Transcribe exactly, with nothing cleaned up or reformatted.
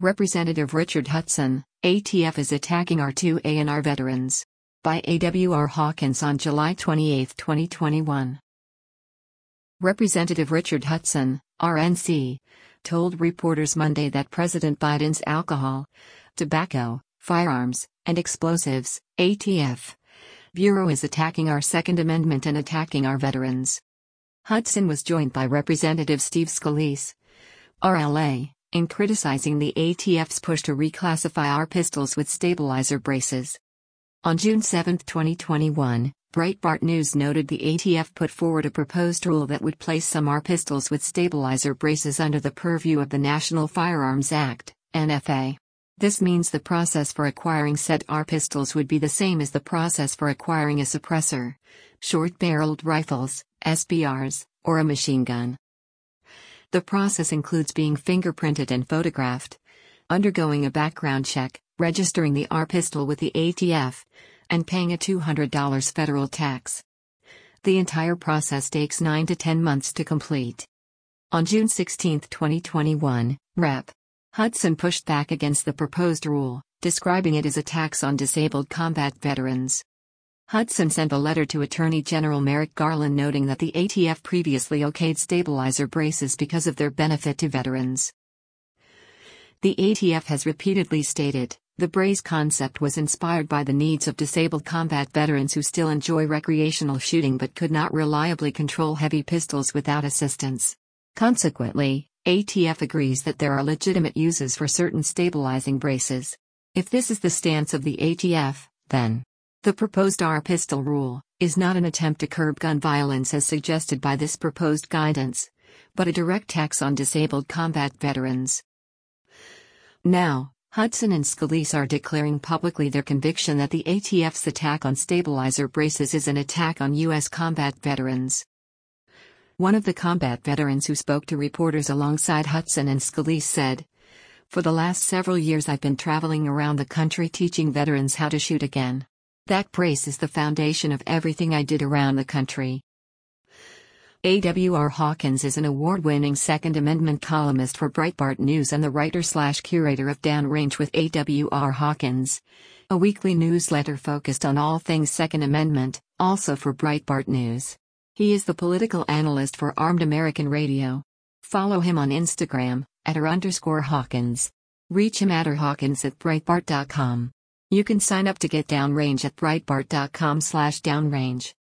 Representative Richard Hudson, A T F is attacking R two A and R veterans. By A W R Hawkins on July twenty-eighth, twenty twenty-one. Representative Richard Hudson, R N C, told reporters Monday that President Biden's alcohol, tobacco, firearms, and explosives, A T F, Bureau is attacking our Second Amendment and attacking our veterans. Hudson was joined by Representative Steve Scalise, R L A, in criticizing the A T F's push to reclassify our pistols with stabilizer braces. On June seventh, twenty twenty-one, Breitbart News noted the A T F put forward a proposed rule that would place some R pistols with stabilizer braces under the purview of the National Firearms Act, N F A. This means the process for acquiring said R pistols would be the same as the process for acquiring a suppressor, short-barreled rifles, S B Rs, or a machine gun. The process includes being fingerprinted and photographed, undergoing a background check, registering the R pistol with the A T F, and paying a two hundred dollars federal tax. The entire process takes nine to ten months to complete. On June sixteenth, twenty twenty-one, Rep. Hudson pushed back against the proposed rule, describing it as a tax on disabled combat veterans. Hudson sent a letter to Attorney General Merrick Garland noting that the A T F previously okayed stabilizer braces because of their benefit to veterans. The A T F has repeatedly stated, the brace concept was inspired by the needs of disabled combat veterans who still enjoy recreational shooting but could not reliably control heavy pistols without assistance. Consequently, A T F agrees that there are legitimate uses for certain stabilizing braces. If this is the stance of the A T F, then the proposed R pistol rule is not an attempt to curb gun violence as suggested by this proposed guidance, but a direct tax on disabled combat veterans. Now, Hudson and Scalise are declaring publicly their conviction that the A T F's attack on stabilizer braces is an attack on U S combat veterans. One of the combat veterans who spoke to reporters alongside Hudson and Scalise said, "For the last several years I've been traveling around the country teaching veterans how to shoot again. That brace is the foundation of everything I did around the country." A W R Hawkins is an award-winning Second Amendment columnist for Breitbart News and the writer-slash-curator of Downrange with A W R Hawkins, a weekly newsletter focused on all things Second Amendment, also for Breitbart News. He is the political analyst for Armed American Radio. Follow him on Instagram, at r underscore Hawkins. Reach him at r hawkins at breitbart dot com. You can sign up to get Downrange at breitbart dot com slash downrange.